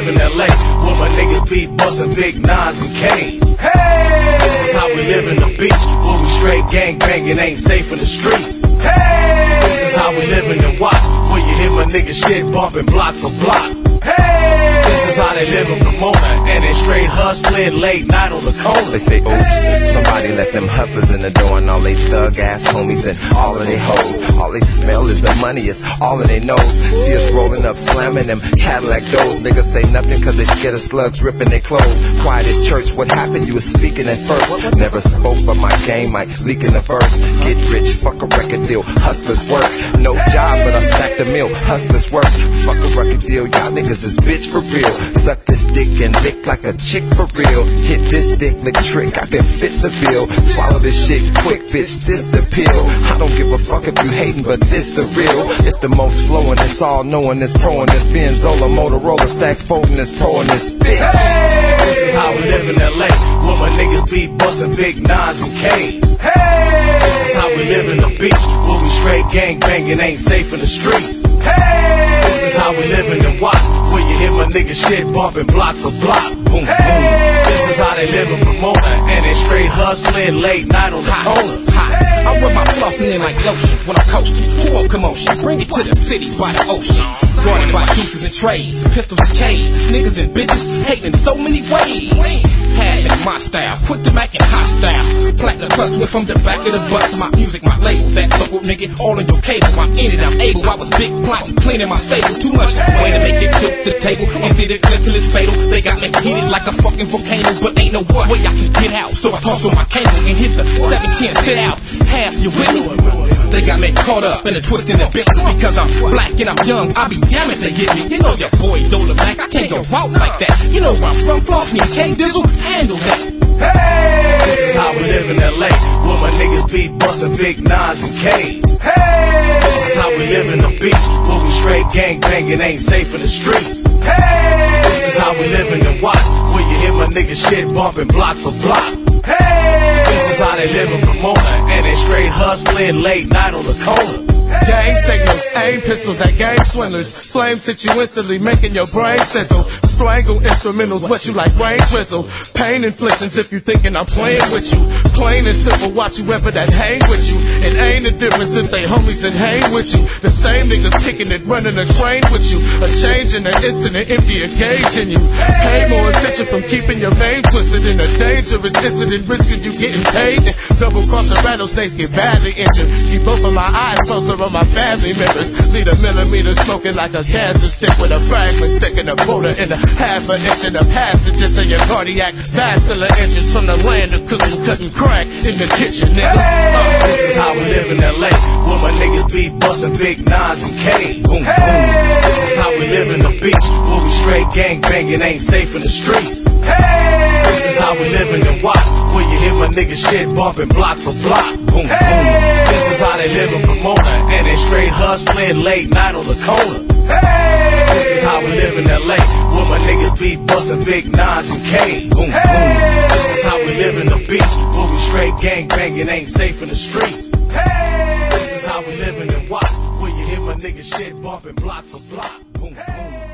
live in LA, where my niggas be bustin' big nines and K's. Hey! This is how we live in the beach, where we straight gang bangin', ain't safe in the streets. Hey! This is how we live in the Watts, where you hear my niggas shit bumpin' block for block. Hey! This is how they live in Pomona, and they straight hustlin' late night on the corner. They say, oops, somebody let them hustlers in the door, and all they thug ass homies and all of they hoes. All they smell is the money, it's all in they nose. See us rolling up, slamming them Cadillac doors. Niggas say nothing cause they scared of slugs ripping their clothes. Quiet as church, what happened? You was speaking at first. Never spoke, but my game might leak in the verse. Get rich, fuck a record deal, hustlers work. No job, but I stack the meal, hustlers work. Fuck a record deal, y'all niggas is bitch for real. Suck this dick and lick like a chick for real. Hit this dick, lick trick, I can fit the bill. Swallow this shit quick, bitch, this the pill. I don't give a fuck if you hating, but this the real. It's the most flowing, it's all knowing, it's pro in this Benzola, Motorola, stack folding, this pro in this bitch. Hey! This is how we live in LA, where my niggas be bustin' big nines and K's. Hey! This is how we live in the beach, where we straight gang bangin', ain't safe in the streets. Hey! This is how we live in the Watts, where you hear my niggas shit bumpin' block for block. Boom, boom. This is how they live in Pomona, and they straight hustlin' late night on the corner. I rub my flossing in like lotion when I'm coasting. Who woke commotion? Bring it to the city by the ocean. Guarded by deuces and trades, pistols and K's. Niggas and bitches hating in so many ways. Half in my style, put the Mac in hostile. Platinum plus with from the back of the bus. My music, my label, that local nigga, all in your cable. I'm in it, I'm able. I was big plotting, cleaning my stable. Too much way to make it tilt the table. Empty the clip till it's fatal. They got me heated like a fucking volcano, but ain't no way I can get out. So I toss on my cable and hit the 710 sit out. Half you with me. They got me caught up in a twist in the business because I'm black and I'm young. I'll be damn if they get me. You know your boy Dola Mac, I can't go out like that. You know where I'm from, Flossy and K-Dizzle, handle that. Hey! This is how we live in LA, where my niggas be bustin' big nines and K's. Hey! This is how we live in the beach, where we straight gang bangin', ain't safe in the streets. Hey! This is how we live in the Watts, where you hear my niggas shit bumpin' block for block. Hey! This is how they live in Pomona, and they straight hustlin' late night on the corner. Gang signals, aim pistols at gang swindlers. Flames hit you instantly, making your brain sizzle. Strangle instrumentals, wet you like rain drizzle. Pain inflictions if you thinking I'm playing with you. Plain and simple, watch whoever that hang with you. It ain't a difference if they homies and hang with you. The same niggas kicking it, running a train with you. A change in an instant, empty a gauge in you. Pay more attention from keeping your name twisted in a dangerous incident, risking you getting paid. Double crossing rattlesnakes get badly injured. Keep both of my eyes closer on my family members. Lead a millimeter smoking like a cancer stick with a fragment sticking a quarter in a half an inch in the passages of your cardiac vascular inches from the land of cooking, cutting crack in the kitchen, nigga. This is how we live in LA, where my niggas be bustin' big nines and K's. Boom, boom. This is how we live in the beach, where we straight gang bangin', ain't safe in the streets. Hey! This is how we live in the Watts, where you hear my niggas shit bumpin' block for block. Boom, boom. This is how they live in Pomona, and they straight hustlin' late night on the corner. Hey! This is how we live in LA, where my niggas be bustin' big nines and K's. Boom, boom. This is how we live in the beach, where we straight gang bangin', ain't safe in the streets. Hey! This is how we live in the Watts, where you hear my niggas shit bumpin' block for block. Boom, boom.